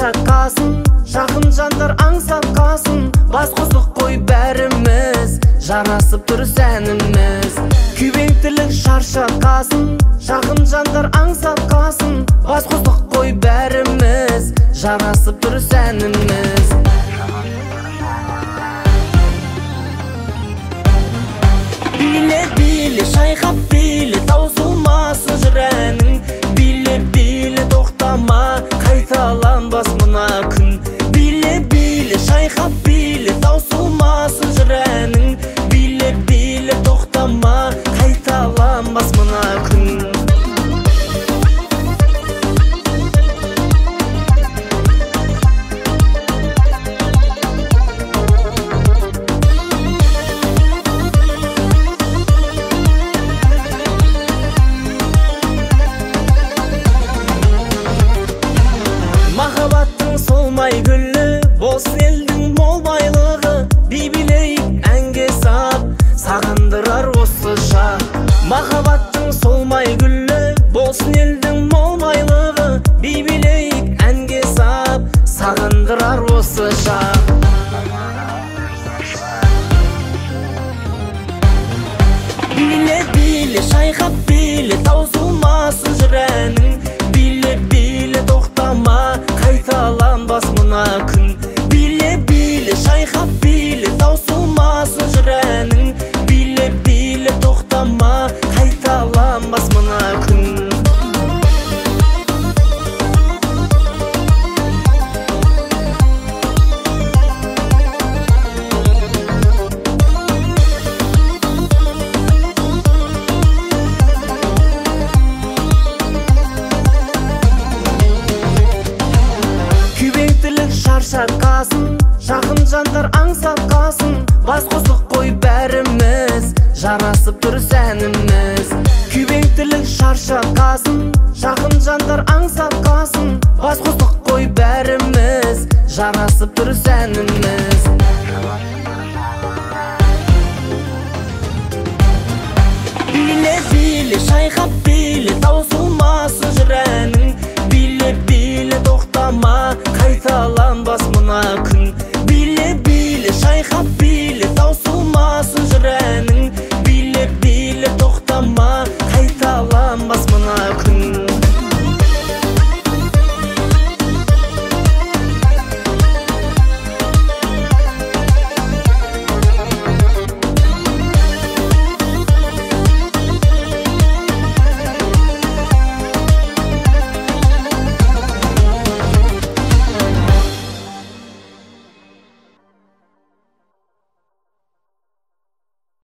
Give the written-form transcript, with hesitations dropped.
шаршатқасын, жақын жандар аңсап қасын. Бас қосық қой бәріміз, жарасып тұр сәніміз. Күйбеңділік шаршатқасын, жақын жандар аңсап қасын. Бас қосық қой бәріміз, жарасып тұр сәніміз. Биле-биле, шайқап биле, таусылмасын жыр әнің. Биле-биле, тоқтама, қайталанбас мына күн. Биле-биле, шайқап биле, таусылмасын жыр әнің. Биле-биле, тоқтама, қайталанбас мына күн. Махаббаттың солмай гүлі, болсын елдің мол байлығы. Би-билейік әнге сап, сағындырар осы шақ. Махаббаттың солмай гүлі, болсын елдің мол байлығы. Би-билейік әнге сап, сағындырар осы шақ. Биле-биле, шайқап биле, таусылмасын жыр әнің. Биле-биле, тоқтама, қайталанбас мына күн. Биле-биле, шайқап биле, таусылмасын жыр әнің. Биле-биле, тоқтама, қайталанбас мына күн. Шаршатқасын, жақын жандар аңсап қасын. Бас қосық қой бәріміз, жарасып тұр сәніміз. Күйбеңділік шаршатқасын, жақын жандар аңсап қасын. Бас қосық қой бәріміз, жарасып тұр сәніміз. Биле-биле, шайқап биле, таусылмасын жыр әнің.